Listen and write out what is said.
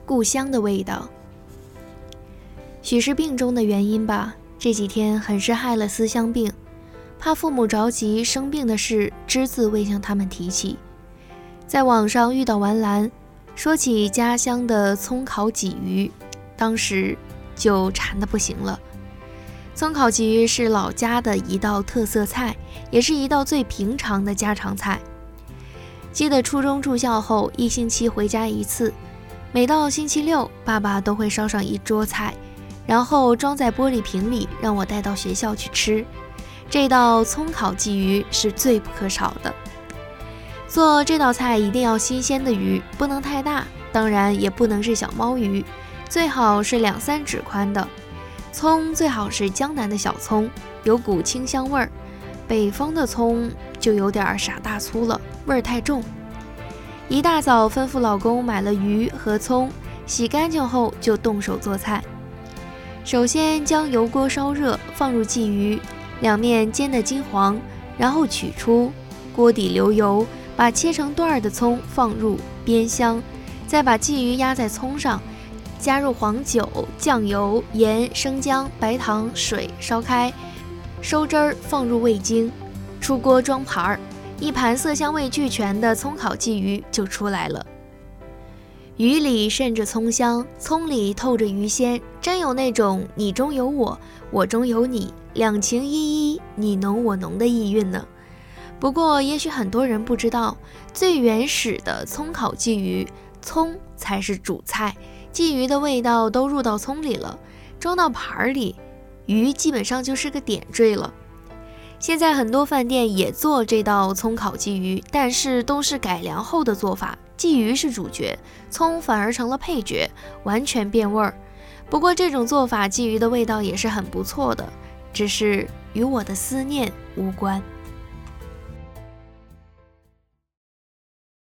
故乡的味道。许是病中的原因吧，这几天很是害了思乡病，怕父母着急，生病的事只字未向他们提起。在网上遇到王兰，说起家乡的葱烤鲫鱼，当时就馋得不行了。葱烤鲫鱼是老家的一道特色菜，也是一道最平常的家常菜。记得初中住校后，1星期回家一次，每到星期六，爸爸都会烧上一桌菜，然后装在玻璃瓶里，让我带到学校去吃。这道葱烤鲫鱼是最不可少的。做这道菜一定要新鲜的鱼，不能太大，当然也不能是小毛鱼，最好是2-3指宽的。葱最好是江南的小葱，有股清香味儿，北方的葱就有点傻大粗了，味儿太重。一大早吩咐老公买了鱼和葱，洗干净后就动手做菜。首先将油锅烧热，放入鲫鱼，两面煎得金黄，然后取出，锅底留油，把切成段的葱放入煸香，再把鲫鱼压在葱上，加入黄酒、酱油、盐、生姜、白糖、水，烧开，收汁儿，放入味精，出锅装盘儿，一盘色香味俱全的葱烤鲫鱼就出来了。鱼里渗着葱香，葱里透着鱼鲜，真有那种你中有我，我中有你，两情依依，你侬我侬的意蕴呢。不过也许很多人不知道，最原始的葱烤鲫鱼，葱才是主菜，鲫鱼的味道都入到葱里了，装到盘里，鱼基本上就是个点缀了。现在很多饭店也做这道葱烤鲫鱼，但是都是改良后的做法，鲫鱼是主角，葱反而成了配角，完全变味儿。不过这种做法，鲫鱼的味道也是很不错的，只是与我的思念无关。